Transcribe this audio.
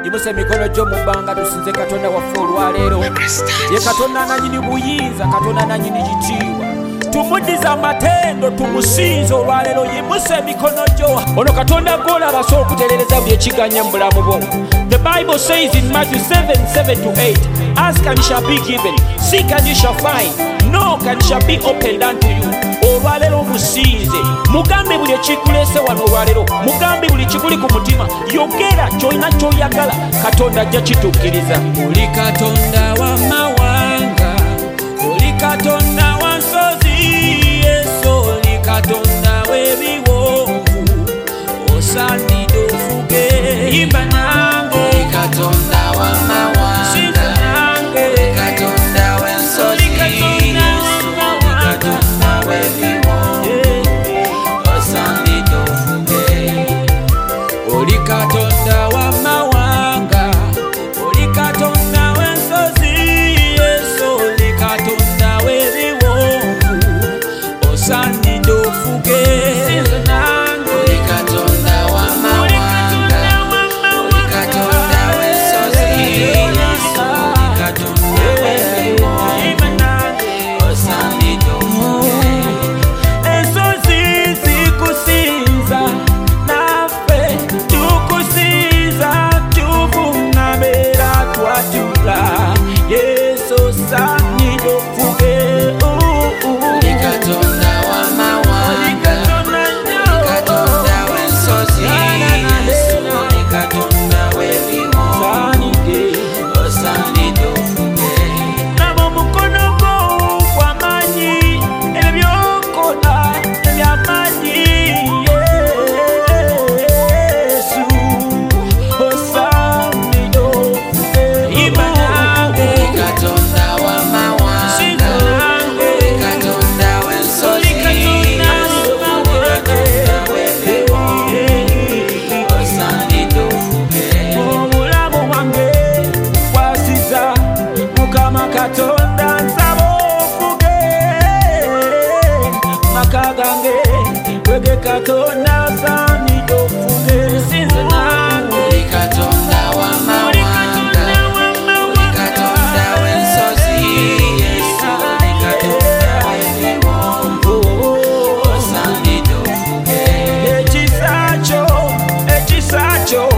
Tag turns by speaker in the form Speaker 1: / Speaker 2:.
Speaker 1: yimuse emikono gyo mu bbanga tusinze Katonda waffe olwaleero. Ye Katonda ananyini buyinza, Katonda ananyini kitiibwa. Tumuddiza amatendo tumusinze olwaleero, yimuse emikono gyo. Ono Katonda gw'olaba asobola okutereereza buli ekiganya mu bulamu bwo. The Bible says in Matthew 7:7-8, ask and you shall be given, seek and you shall find, knock and shall be opened unto you. Olwaleero musinze, mugambe buli ekikuleese wano olwaleero, mugambe buli kikuli ku mutima, yogera kyolina ky'oyagala, Katonda ajja kituukiriza. Oli Katonda w'amawanga, oli Katonda wa nsozi, Yesu oli Katonda w'ebiwonvu, osaanidde ofuge. Yimba nange, oli Katonda w'amawanga, sinza nange, oli Katonda w'ensozi, Yesu oli Katonda w'ebiwonvu, osaanidde ofuge. Oli Katonda w'amawanga, oli Katonda w'ensozi, Yesu oli Katonda w'ebiwonvu, osaanidde ofuge. Sinza nange, oli Katonda w'amawanga, oli Katonda w'ensozi, Yesu oli Katonda w'ebiwonvu, osaanidde ofuge. Ensozi zikusinza, naffe tukusinza, tuvunamira twatula, Yesu osaanidde ofuge. Oli Katonda w'amawanga, oli Katonda w'ensozi, Yesu oli Katonda w'ebiwonvu, osaanidde ofuge. Laba omukono gwo gw'amaanyi, ebyo by'okola eby'amaanyi, Yesu osaanidde ofuge. Yimba nange, oli Katonda w'amawanga, sinza nange, oli Katonda w'ensozi, Yesu oli Katonda w'ebiwonvu, osaanidde ofuge. Obulamu bwange bwasiza Mukama Katonda, nsaba ofuge. Maka gange wege Katonda osaanidde ofuge. Sinza nange, oli Katonda w'amawanga, oli Katonda w'ensozi, Yesu oli Katonda w'ebiwonvu, osaanidde ofuge. Ekisa kyo